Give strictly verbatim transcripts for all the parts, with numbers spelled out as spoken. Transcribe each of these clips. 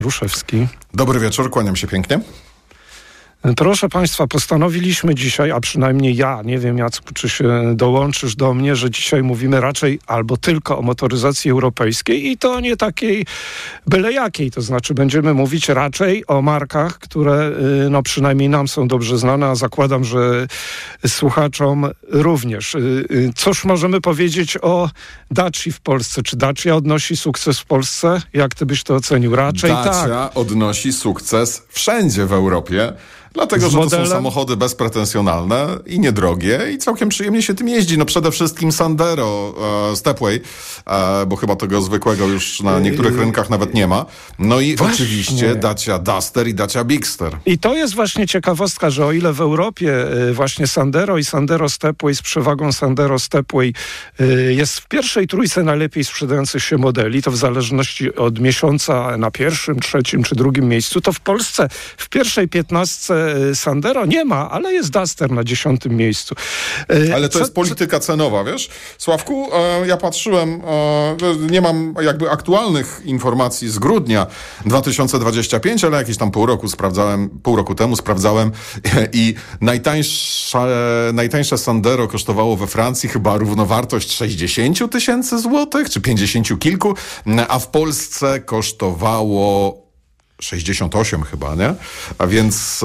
Ruszewski. Dobry wieczór, kłaniam się pięknie. Proszę Państwa, postanowiliśmy dzisiaj, a przynajmniej ja, nie wiem Jacku, czy się dołączysz do mnie, że dzisiaj mówimy raczej albo tylko o motoryzacji europejskiej i to nie takiej byle jakiej, to znaczy będziemy mówić raczej o markach, które no przynajmniej nam są dobrze znane, a zakładam, że słuchaczom również. Cóż możemy powiedzieć o Daci w Polsce? Czy Dacia odnosi sukces w Polsce? Jak ty byś to ocenił? Raczej Dacia tak. Dacia odnosi sukces wszędzie w Europie. Dlatego, że modelem... to są samochody bezpretensjonalne i niedrogie i całkiem przyjemnie się tym jeździ. No przede wszystkim Sandero, e, Stepway, e, bo chyba tego zwykłego już na niektórych rynkach nawet nie ma. No i właśnie. Oczywiście Dacia Duster i Dacia Bigster. I to jest właśnie ciekawostka, że o ile w Europie y, właśnie Sandero i Sandero Stepway z przewagą Sandero Stepway y, jest w pierwszej trójce najlepiej sprzedających się modeli, to w zależności od miesiąca na pierwszym, trzecim czy drugim miejscu, to w Polsce w pierwszej piętnastce Sandero nie ma, ale jest Duster na dziesiątym miejscu. Ale to Co, jest polityka cenowa, wiesz? Sławku, e, ja patrzyłem, e, nie mam jakby aktualnych informacji z grudnia dwa tysiące dwudziestego piątego, ale jakieś tam pół roku sprawdzałem, pół roku temu sprawdzałem i najtańsze, najtańsze Sandero kosztowało we Francji chyba równowartość sześćdziesiąt tysięcy złotych, czy pięćdziesiąt kilku, a w Polsce kosztowało sześćdziesiąt osiem chyba, nie? A więc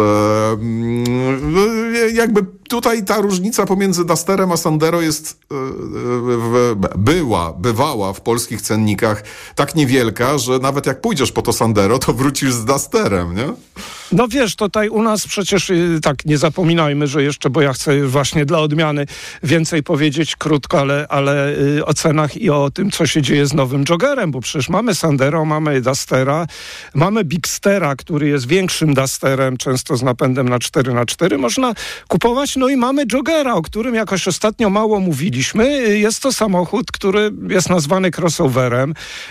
e, jakby tutaj ta różnica pomiędzy Dusterem a Sandero jest e, w, była, bywała w polskich cennikach tak niewielka, że nawet jak pójdziesz po to Sandero, to wrócisz z Dusterem, nie? No wiesz, tutaj u nas przecież tak nie zapominajmy, że jeszcze, bo ja chcę właśnie dla odmiany więcej powiedzieć krótko, ale, ale o cenach i o tym, co się dzieje z nowym Joggerem, bo przecież mamy Sandero, mamy Dustera, mamy Bigstera, który jest większym Dusterem, często z napędem na cztery na cztery, można kupować, no i mamy Joggera, o którym jakoś ostatnio mało mówiliśmy. Jest to samochód, który jest nazwany crossoverem,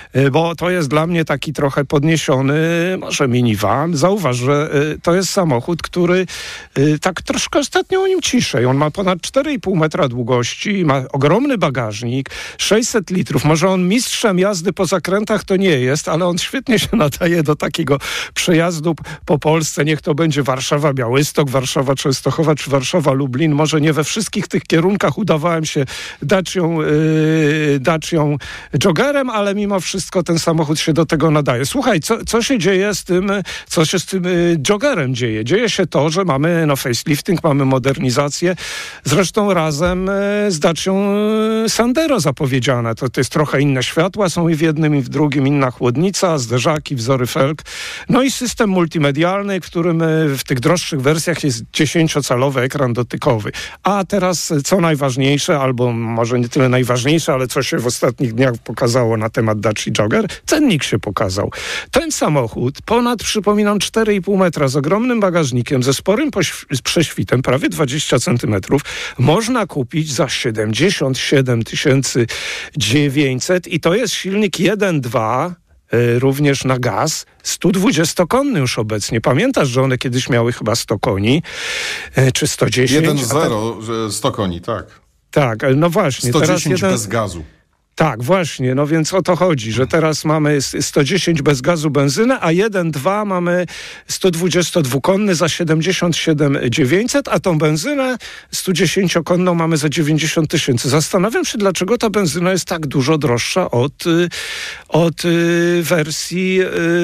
bo to jest dla mnie taki trochę podniesiony, może minivan. Zauważ, że to jest samochód, który tak troszkę ostatnio o nim ciszej. On ma ponad cztery i pół metra długości, ma ogromny bagażnik, sześćset litrów. Może on mistrzem jazdy po zakrętach to nie jest, ale on świetnie się nadaje do takiego przejazdu po Polsce. Niech to będzie Warszawa-Białystok, Warszawa-Częstochowa czy Warszawa-Lublin. Może nie we wszystkich tych kierunkach udawałem się Dacią, yy, Dacią Joggerem, ale mimo wszystko ten samochód się do tego nadaje. Słuchaj, co, co się dzieje z tym, co się z tym yy, Joggerem dzieje? Dzieje się to, że mamy no, facelifting, mamy modernizację, zresztą razem yy, z Dacią yy, Sandero zapowiedziane. To, to jest trochę inne światła, są i w jednym i w drugim inna chłodnica, zderzaki, wzory felg. No i system multimedialny, w którym yy, w tych droższych wersjach jest dziesięciocalowy ekran dotykowy. A teraz co najważniejsze, albo może nie tyle najważniejsze, ale co się w ostatnich dniach pokazało na temat Daci Jogger, cennik się pokazał. Ten samochód ponad, przypominam, cztery i pół metra z ogromnym bagażnikiem, ze sporym pośw- prześwitem, prawie dwadzieścia centymetrów, można kupić za siedemdziesiąt siedem tysięcy dziewięćset i to jest silnik jeden dwa, również na gaz, sto dwudziestokonny już obecnie. Pamiętasz, że one kiedyś miały chyba sto koni, czy sto dziesięć? jeden zero, ta... sto koni, tak. Tak, no właśnie. sto dziesięć teraz jeden... bez gazu. Tak, właśnie, no więc o to chodzi, że teraz mamy sto dziesięć bez gazu benzynę, a jeden dwa mamy sto dwudziestodwukonny za siedemdziesiąt siedem tysięcy dziewięćset, a tą benzynę sto dziesięciokonną mamy za dziewięćdziesiąt tysięcy. Zastanawiam się, dlaczego ta benzyna jest tak dużo droższa od, od wersji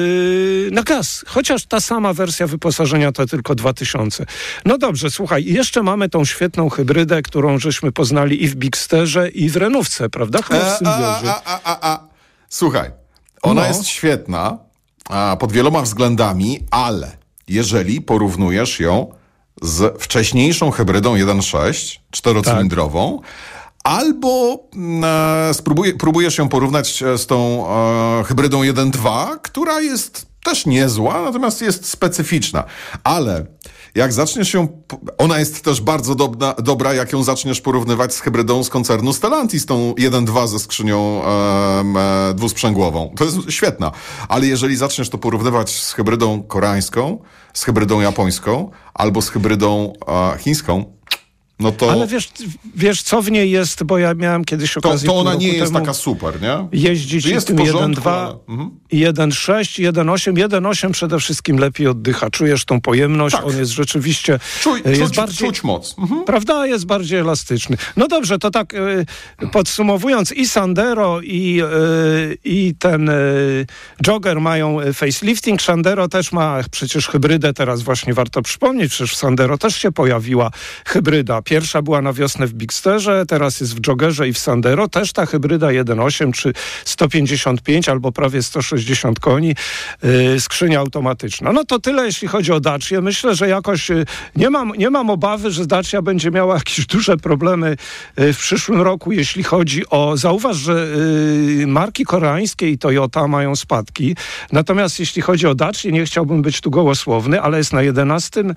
na gaz. Chociaż ta sama wersja wyposażenia to tylko dwa tysiące. No dobrze, słuchaj, jeszcze mamy tą świetną hybrydę, którą żeśmy poznali i w Bigsterze, i w Renówce, prawda? Chyba w A, a, a, a, a. Słuchaj, ona no. jest świetna a, pod wieloma względami, ale jeżeli porównujesz ją z wcześniejszą hybrydą jeden sześć, czterocylindrową, tak. albo e, spróbuj, próbujesz ją porównać z tą e, hybrydą jeden dwa, która jest też niezła, natomiast jest specyficzna. Ale jak zaczniesz ją... Ona jest też bardzo dobra, dobra jak ją zaczniesz porównywać z hybrydą z koncernu Stellantis, tą jeden dwa ze skrzynią e, e, dwusprzęgłową. To jest świetna. Ale jeżeli zaczniesz to porównywać z hybrydą koreańską, z hybrydą japońską albo z hybrydą e, chińską, no to... Ale wiesz, wiesz, co w niej jest, bo ja miałem kiedyś okazję... To, to ona nie jest taka super, nie? Jeździć jest tym porządku, jeden dwa, ale... mhm. jeden sześć, jeden osiem. jeden osiem przede wszystkim lepiej oddycha. Czujesz tą pojemność, tak. on jest rzeczywiście... Czuj, jest czuć, bardziej, czuć moc. Mhm. Prawda? Jest bardziej elastyczny. No dobrze, to tak y, podsumowując, i Sandero, i, y, i ten y, Jogger mają facelifting. Sandero też ma przecież hybrydę, teraz właśnie warto przypomnieć, przecież w Sandero też się pojawiła hybryda. Pierwsza była na wiosnę w Bigsterze, teraz jest w Joggerze i w Sandero. Też ta hybryda jeden osiem czy sto pięćdziesiąt pięć albo prawie sto sześćdziesiąt koni, yy, skrzynia automatyczna. No to tyle, jeśli chodzi o Dacię. Myślę, że jakoś yy, nie mam, nie mam obawy, że Dacia będzie miała jakieś duże problemy yy, w przyszłym roku, jeśli chodzi o... Zauważ, że yy, marki koreańskie i Toyota mają spadki. Natomiast jeśli chodzi o Dacię, nie chciałbym być tu gołosłowny, ale jest na jedenastym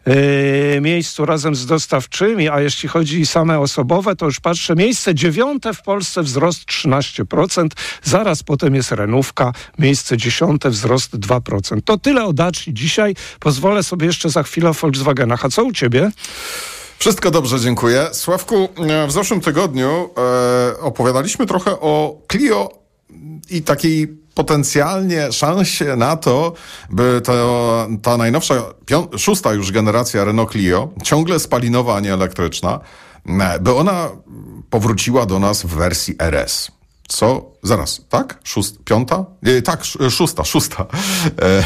yy, miejscu razem z dostawczymi, a jeśli chodzi same osobowe, to już patrzę, miejsce dziewiąte w Polsce, wzrost trzynaście procent, zaraz potem jest Renówka, miejsce dziesiąte, wzrost dwa procent. To tyle o Daci dzisiaj. Pozwolę sobie jeszcze za chwilę o Volkswagenach. A co u ciebie? Wszystko dobrze, dziękuję. Sławku, w zeszłym tygodniu e, opowiadaliśmy trochę o Clio i takiej potencjalnie szansie na to, by to, ta najnowsza, pią- szósta już generacja Renault Clio, ciągle spalinowa, a nie elektryczna, by ona powróciła do nas w wersji R S. Co? Zaraz, tak? Szóst, piąta? E, tak, szósta, szósta. E,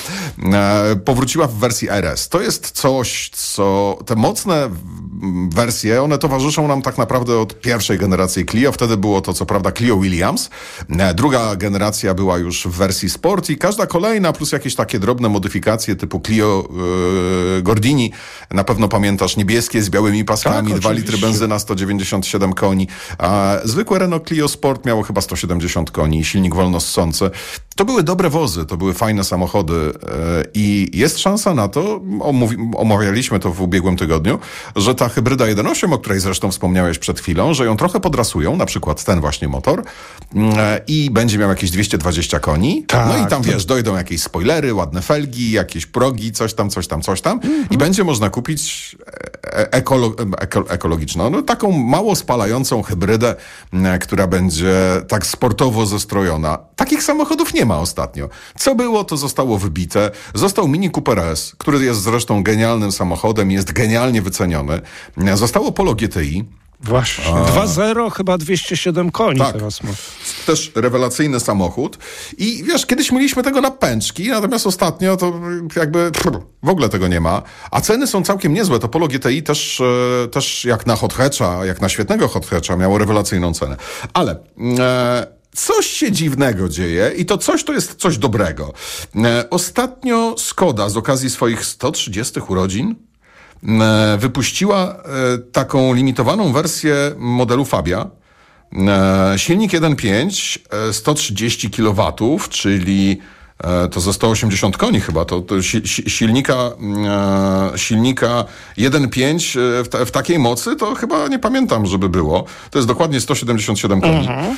e, powróciła w wersji R S. To jest coś, co... Te mocne wersje, one towarzyszą nam tak naprawdę od pierwszej generacji Clio. Wtedy było to, co prawda, Clio Williams. E, druga generacja była już w wersji Sport i każda kolejna, plus jakieś takie drobne modyfikacje typu Clio e, Gordini. Na pewno pamiętasz, niebieskie z białymi paskami, tak, dwa litry benzyna, sto dziewięćdziesiąt siedem koni. A zwykłe Renault Clio Sport miało chyba sto siedemdziesiąt koni, silnik wolnossący. To były dobre wozy, to były fajne samochody yy, i jest szansa na to, omówi- omawialiśmy to w ubiegłym tygodniu, że ta hybryda jeden osiem, o której zresztą wspomniałeś przed chwilą, że ją trochę podrasują, na przykład ten właśnie motor yy, i będzie miał jakieś dwieście dwadzieścia koni. Tak, no i tam, to... wiesz, dojdą jakieś spoilery, ładne felgi, jakieś progi, coś tam, coś tam, coś tam mm-hmm. i będzie można kupić ekolo- eko- ekologiczną, no, taką mało spalającą hybrydę, yy, która będzie tak sportowo zestrojona. Takich samochodów nie ma ostatnio. Co było, to zostało wybite. Został Mini Cooper S, który jest zresztą genialnym samochodem, jest genialnie wyceniony. Zostało Polo G T I. Właśnie. dwa zero, chyba dwieście siedem koni tak. teraz ma. Też rewelacyjny samochód. I wiesz, kiedyś mieliśmy tego na pęczki, natomiast ostatnio to jakby pff, w ogóle tego nie ma. A ceny są całkiem niezłe. To Polo G T I też, e, też jak na hot hatcha, jak na świetnego hot hatcha miało rewelacyjną cenę. Ale... E, Coś się dziwnego dzieje i to coś to jest coś dobrego. E, ostatnio Skoda z okazji swoich sto trzydziestych urodzin e, wypuściła e, taką limitowaną wersję modelu Fabia. E, silnik jeden pięć, e, sto trzydzieści kilowatów, czyli e, to ze sto osiemdziesiąt koni chyba, to, to si, si, silnika, e, silnika jeden pięć w, ta, w takiej mocy to chyba nie pamiętam, żeby było. To jest dokładnie sto siedemdziesiąt siedem koni. Mhm.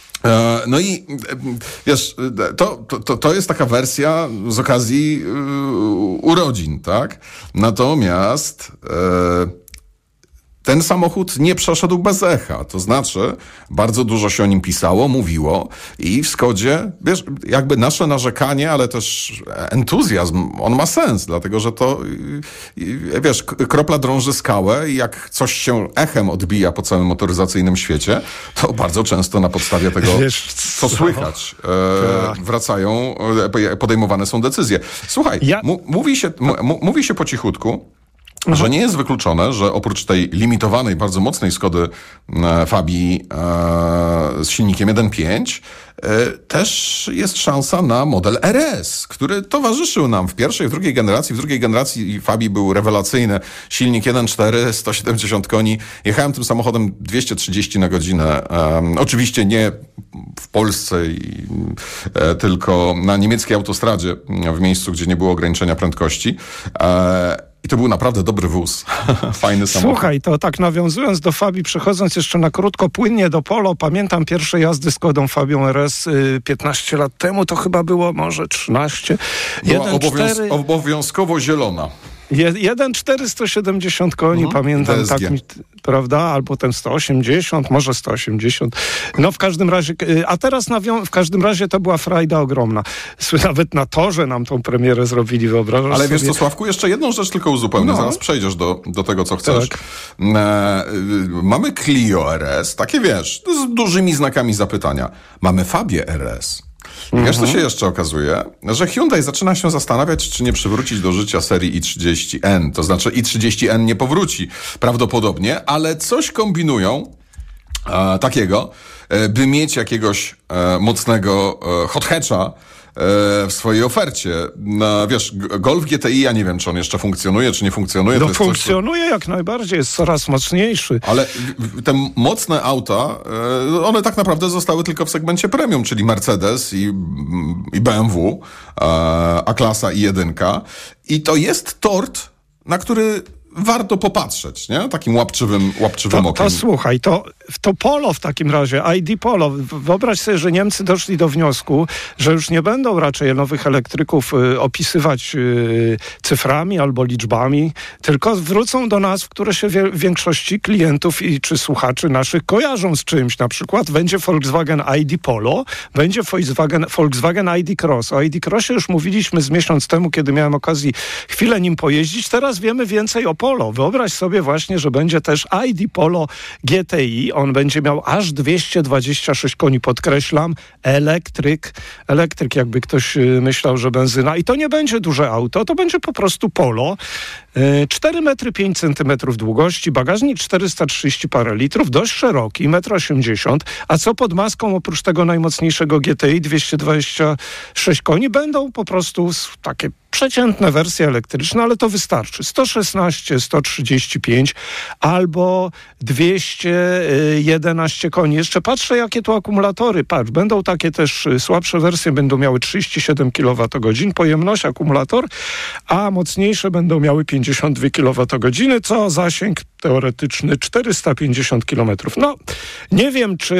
No i wiesz, to, to, to jest taka wersja z okazji yy, urodzin, tak? Natomiast yy, ten samochód nie przeszedł bez echa. To znaczy, bardzo dużo się o nim pisało, mówiło i w Skodzie, wiesz, jakby nasze narzekanie, ale też entuzjazm, on ma sens, dlatego że to, wiesz, kropla drąży skałę i jak coś się echem odbija po całym motoryzacyjnym świecie, to bardzo często na podstawie tego, wiesz, co słychać, e, wracają, podejmowane są decyzje. Słuchaj, ja... m- mówi się, m- mówi się po cichutku, Mhm. że nie jest wykluczone, że oprócz tej limitowanej, bardzo mocnej Skody e, Fabii e, z silnikiem jeden pięć e, też jest szansa na model R S, który towarzyszył nam w pierwszej, w drugiej generacji. W drugiej generacji Fabii był rewelacyjny. Silnik jeden cztery, sto siedemdziesiąt koni. Jechałem tym samochodem dwieście trzydzieści na godzinę. E, oczywiście nie w Polsce, i, e, tylko na niemieckiej autostradzie, w miejscu, gdzie nie było ograniczenia prędkości. E, I to był naprawdę dobry wóz. Fajny samochód. Słuchaj, to tak nawiązując do Fabii, przechodząc jeszcze na krótko, płynnie do Polo, pamiętam pierwsze jazdy z Kodą Fabią R S y, piętnaście lat temu, to chyba było może trzynaście. Była obowiąz- obowiązkowo zielona. Je, jeden czterysta siedemdziesiąt koni, mhm. pamiętam, D S G. Tak mi, prawda? Albo ten sto osiemdziesiąt, może sto osiemdziesiąt. No w każdym razie, a teraz nawią- w każdym razie to była frajda ogromna. Nawet na torze nam tą premierę zrobili, wyobrażasz Ale sobie? wiesz co, Sławku, jeszcze jedną rzecz tylko uzupełnię, no. Zaraz przejdziesz do, do tego, co chcesz. Tak. E, mamy Clio R S, takie wiesz, z dużymi znakami zapytania. Mamy Fabię R S. I wiesz, co się jeszcze okazuje? Że Hyundai zaczyna się zastanawiać, czy nie przywrócić do życia serii i trzydzieści N. To znaczy i trzydzieści N nie powróci prawdopodobnie, ale coś kombinują e, takiego, e, by mieć jakiegoś e, mocnego e, hot hatcha w swojej ofercie. No, wiesz, Golf G T I, ja nie wiem, czy on jeszcze funkcjonuje, czy nie funkcjonuje. No to funkcjonuje coś, jak najbardziej, jest coraz mocniejszy. Ale te mocne auta, one tak naprawdę zostały tylko w segmencie premium, czyli Mercedes i, i B M W, A-klasa i jedynka. I to jest tort, na który warto popatrzeć, nie? Takim łapczywym, łapczywym to, okiem. To słuchaj, to, to Polo w takim razie, I D Polo. Wyobraź sobie, że Niemcy doszli do wniosku, że już nie będą raczej nowych elektryków y, opisywać y, cyframi albo liczbami, tylko wrócą do nazw, które się wie, większości klientów i czy słuchaczy naszych kojarzą z czymś. Na przykład będzie Volkswagen I D Polo, będzie Volkswagen, Volkswagen I D Cross. O I D Crossie już mówiliśmy z miesiąc temu, kiedy miałem okazję chwilę nim pojeździć. Teraz wiemy więcej o Polo. Wyobraź sobie właśnie, że będzie też I D Polo G T I. On będzie miał aż dwieście dwadzieścia sześć koni, podkreślam, elektryk. Elektryk, jakby ktoś myślał, że benzyna. I to nie będzie duże auto, to będzie po prostu Polo. cztery metry pięć centymetrów długości, bagażnik czterysta trzydzieści parę litrów, dość szeroki, metr osiemdziesiąt. A co pod maską, oprócz tego najmocniejszego G T I, dwieście dwadzieścia sześć koni, będą po prostu takie przeciętne wersje elektryczne, ale to wystarczy. sto szesnaście, sto trzydzieści pięć albo dwieście jedenaście koni. Jeszcze patrzę, jakie tu akumulatory. Patrz, będą takie też słabsze wersje, będą miały trzydzieści siedem kilowatogodzin pojemność akumulator, a mocniejsze będą miały pięćdziesiąt dwie kilowatogodziny, co zasięg teoretyczny czterysta pięćdziesiąt kilometrów. No, nie wiem, czy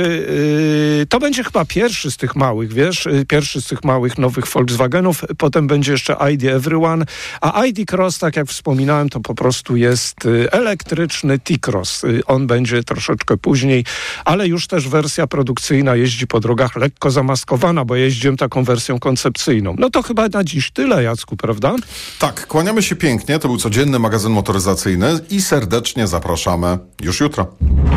yy, to będzie chyba pierwszy z tych małych, wiesz, yy, pierwszy z tych małych nowych Volkswagenów, potem będzie jeszcze I D Everyone, a I D Cross, tak jak wspominałem, to po prostu jest yy, elektryczny T-Cross. Yy, on będzie troszeczkę później, ale już też wersja produkcyjna jeździ po drogach lekko zamaskowana, bo jeździłem taką wersją koncepcyjną. No to chyba na dziś tyle, Jacku, prawda? Tak, kłaniamy się pięknie. To był codzienny magazyn motoryzacyjny i serdecznie zapraszamy już jutro.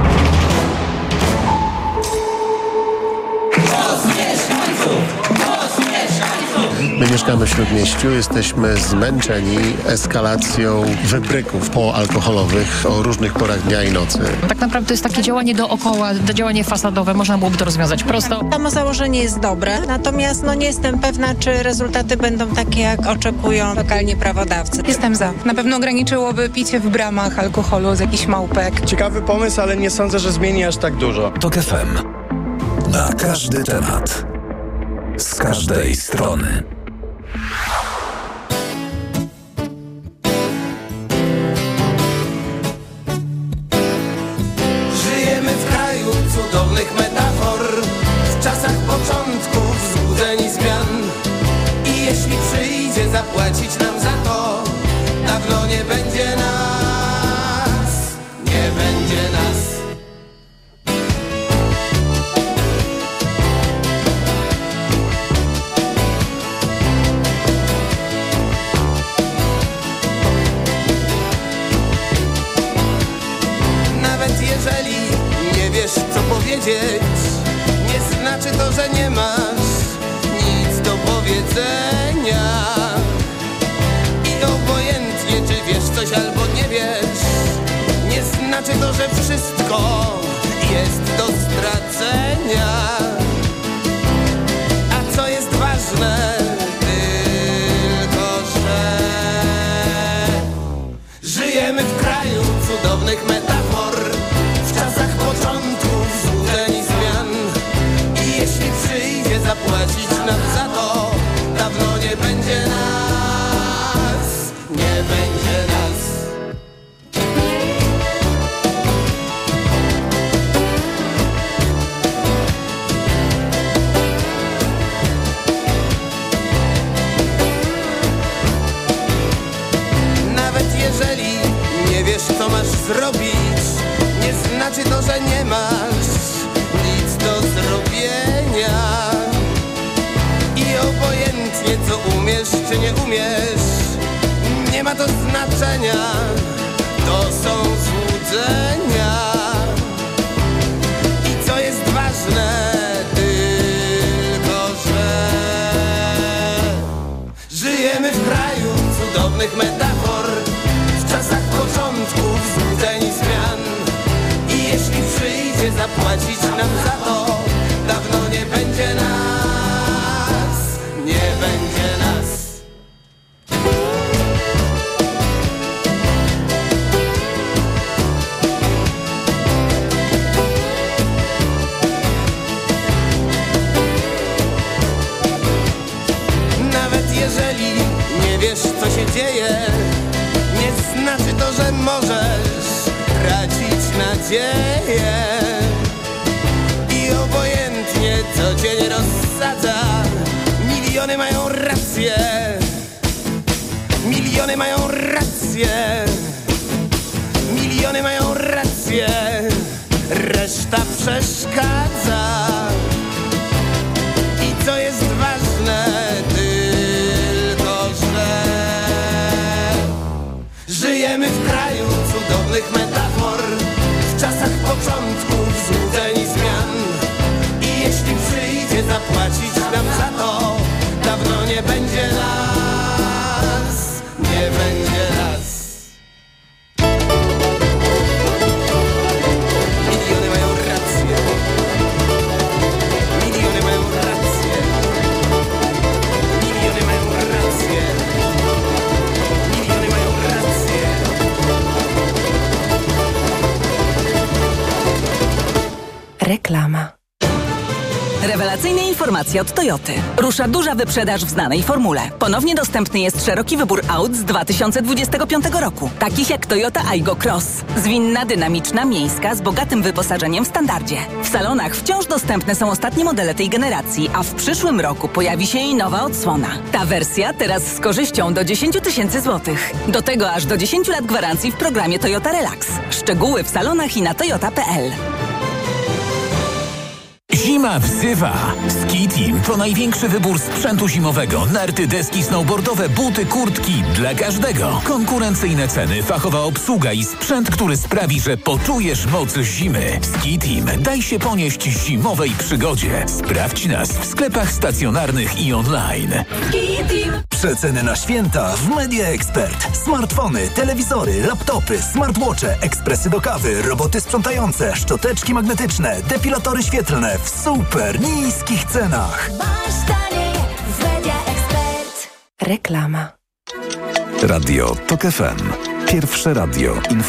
My mieszkamy w Śródmieściu, jesteśmy zmęczeni eskalacją wybryków poalkoholowych o różnych porach dnia i nocy. Tak naprawdę to jest takie działanie dookoła, działanie fasadowe, można byłoby to rozwiązać prosto. Samo założenie jest dobre, natomiast no nie jestem pewna, czy rezultaty będą takie, jak oczekują lokalni prawodawcy. Jestem za. Na pewno ograniczyłoby picie w bramach alkoholu z jakichś małpek. Ciekawy pomysł, ale nie sądzę, że zmieni aż tak dużo. Tok F M. Na każdy temat. Z każdej strony. Żyjemy w kraju cudownych metafor, w czasach początków złudzeń i zmian. I jeśli przyjdzie zapłacić nam za to, dawno nie będzie nas, nie będzie nas. Jeżeli nie wiesz, co powiedzieć, nie znaczy to, że nie masz nic do powiedzenia. I obojętnie, czy wiesz coś albo nie wiesz, nie znaczy to, że wszystko jest do stracenia. A co jest ważne, tylko że żyjemy w kraju cudownych metafor, w czasach początków złudzeń i zmian. I jeśli przyjdzie zapłacić nam za to, dawno nie będzie nas, nie będzie nas. że nie masz nic do zrobienia. I obojętnie co umiesz czy nie umiesz, nie ma to znaczenia, to są złudzenia. I co jest ważne, tylko że żyjemy w kraju cudownych metafor, w czasach początków złudzeń i zmian. I jeśli przyjdzie zapłacić nam za to, dawno nie będzie nas, nie będzie nas. Nawet jeżeli nie wiesz co się dzieje, nie znaczy to, że możesz tracić nadzieję. I obojętnie co cię nie rozsadza, miliony mają rację, miliony mają rację, miliony mają rację, reszta przeszkadza. I co jest ważne, tylko że żyjemy w kraju cudownych metafor, w czasach początków złudzeń i zmian. I jeśli przyjdzie zapłacić nam za to, dawno nie będzie nas, nie będzie nas. Miliony mają rację, miliony mają rację, miliony mają rację, miliony mają rację. Reklama. Rewelacyjne informacje od Toyoty. Rusza duża wyprzedaż w znanej formule. Ponownie dostępny jest szeroki wybór aut z dwa tysiące dwudziestego piątego roku. Takich jak Toyota Aygo Cross. Zwinna, dynamiczna, miejska, z bogatym wyposażeniem w standardzie. W salonach wciąż dostępne są ostatnie modele tej generacji, a w przyszłym roku pojawi się jej nowa odsłona. Ta wersja teraz z korzyścią do dziesięć tysięcy złotych. Do tego aż do dziesięć lat gwarancji w programie Toyota Relax. Szczegóły w salonach i na toyota kropka p l. Zima wzywa! Ski Team to największy wybór sprzętu zimowego. Narty, deski snowboardowe, buty, kurtki dla każdego. Konkurencyjne ceny, fachowa obsługa i sprzęt, który sprawi, że poczujesz moc zimy. Ski Team, daj się ponieść zimowej przygodzie. Sprawdź nas w sklepach stacjonarnych i online. Ski Team. Przeceny na święta w Media Expert. Smartfony, telewizory, laptopy, smartwatche, ekspresy do kawy, roboty sprzątające, szczoteczki magnetyczne, depilatory świetlne w super niskich cenach. Masz taniej w Media Expert. Reklama. Radio Tok F M. Pierwsze radio